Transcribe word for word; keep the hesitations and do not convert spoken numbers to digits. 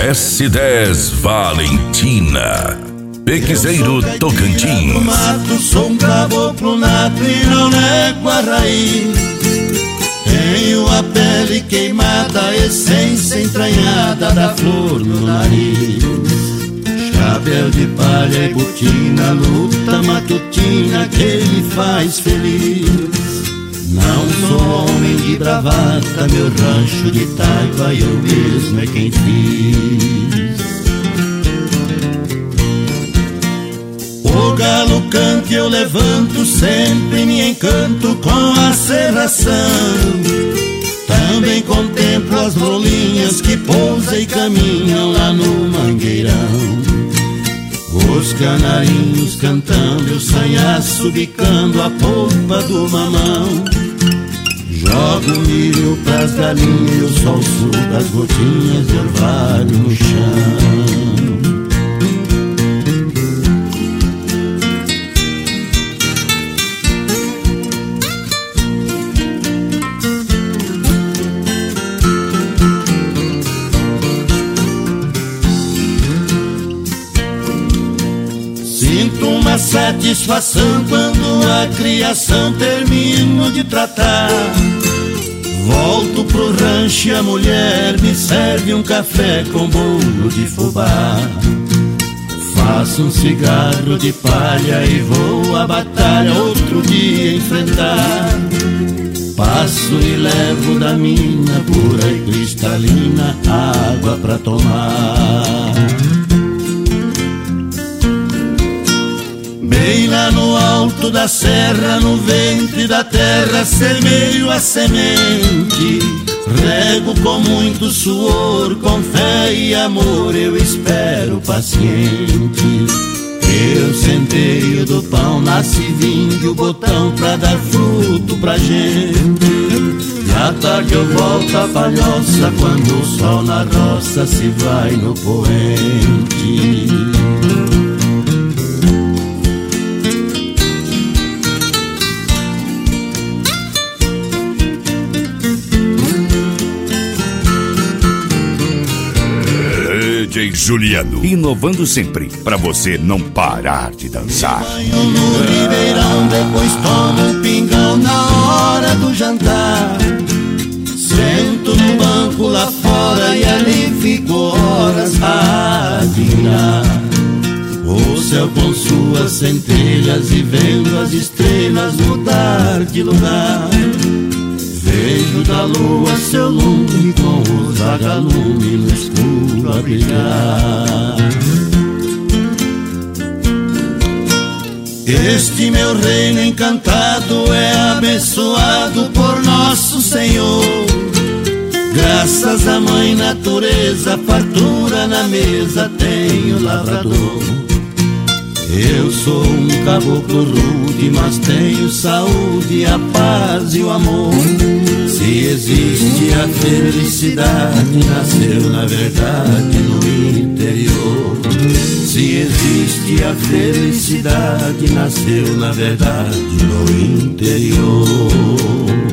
S dez Valentina, Pequizeiro, Tocantins. No mato sou um caboclo nato e não nego a raiz. Tenho a pele queimada, a essência entranhada da flor no nariz. Chapéu de palha e botina, luta matutina que me faz feliz. Não sou homem de bravata, meu rancho de taipa eu mesmo é quem fiz. O galo canta e eu levanto, sempre me encanto com a serração. Também contemplo as rolinhas que pousam e caminham lá no mangueirão. Os canarinhos cantando, eu sanhaço bicando a polpa do mamão. Jogo milho pras galinhas e o sol suga as gotinhas de orvalho no chão. Sinto uma satisfação quando a criação termino de tratar. Volto pro rancho e a mulher me serve um café com bolo de fubá. Faço um cigarro de palha e vou à batalha outro dia enfrentar. Passo e levo da mina pura e cristalina água pra tomar. Bem lá no alto da serra, no ventre da terra, semeio a semente. Rego com muito suor, com fé e amor, eu espero paciente. Eu centeio do pão, nasce vinho o botão pra dar fruto pra gente. E à tarde eu volto a palhoça, quando o sol na roça se vai no poente. D J Juliano, inovando sempre, pra você não parar de dançar. Banho no ribeirão, depois tomo um pingão na hora do jantar. Sento no banco lá fora e ali fico horas a admirar o céu com suas centelhas e vendo as estrelas mudar de lugar. Vejo da lua seu lume com os vagalumes no escuro a brilhar. Este meu reino encantado é abençoado por nosso Senhor. Graças à mãe natureza, fartura na mesa tenho lavrador. Eu sou um caboclo rude, mas tenho saúde, a paz e o amor. Se existe a felicidade, nasceu na verdade no interior. Se existe a felicidade, nasceu na verdade no interior.